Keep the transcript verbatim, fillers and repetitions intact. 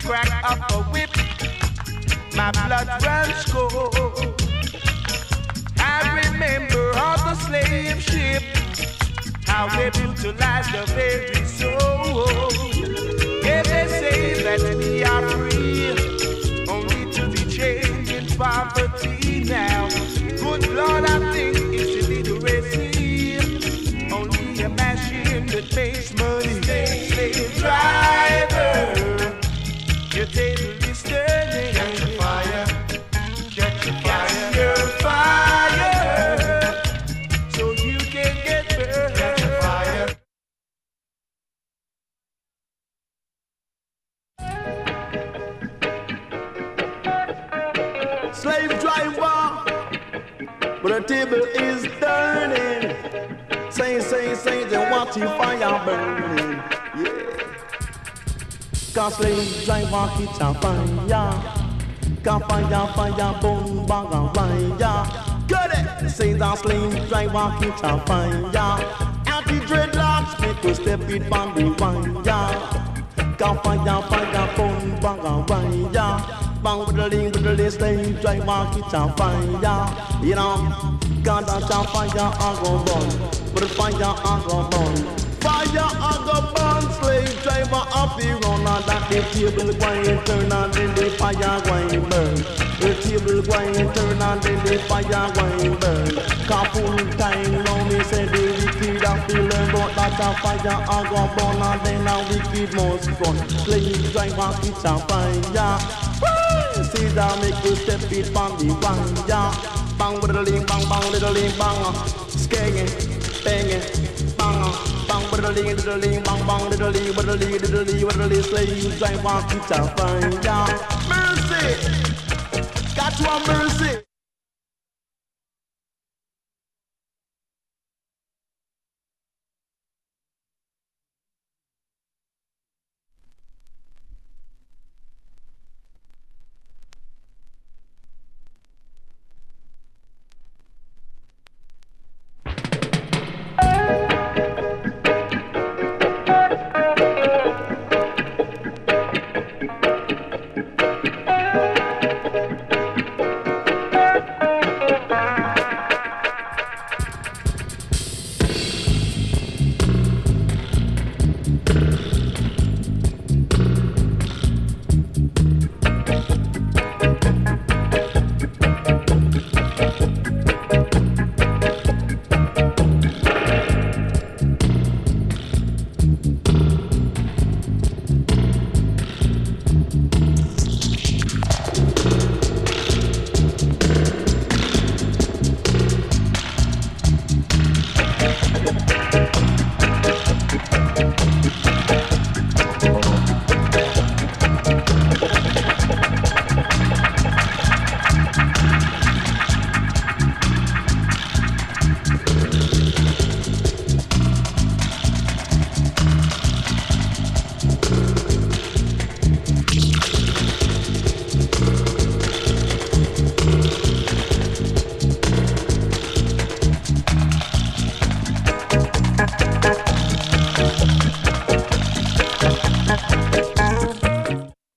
crack up a whip, my blood runs cold. I remember all the slave ship, how they brutalize the very soul. Yeah, they say that we are free, only to be chained in poverty now. Good Lord, I think it's illiteracy, only a machine that makes money. Slave driver, your table is turning. Catch your fire, catch your fire, catch your fire, so you can get burned. Catch your fire. Slave driver, but the table is turning. Say, say, say, they want the fire burning. Yeah. Cause slave driver hits a fire. Got fire, fire, boom, bang, a fire. Get it! Say that slave driver hits a fire. Anti-dreadlocks make you step it on the wire. Got fire, fire, boom, bang, a fire. Bang with the link with the list, slave driver hits a fire. You know, God that's a fire, I go burn. But the fire, I go burn. Fire, I go burn. Slave driver up the run, and that the table going turn, and then the fire going burn. The table going turn, and then the fire going burn. Cause full time now me say the wicked have to learn, but that a fire I go burn, and then a wicked must run. Slave driver it's a fire. See that make you step it on the wire. Bang with the link, bang bang little link, bang. Skangin', bangin', bang. Bang with the link, little link, bang bang little link, with the link, little link, with the link. Slave driver it's a fire. Mercy, got to have mercy.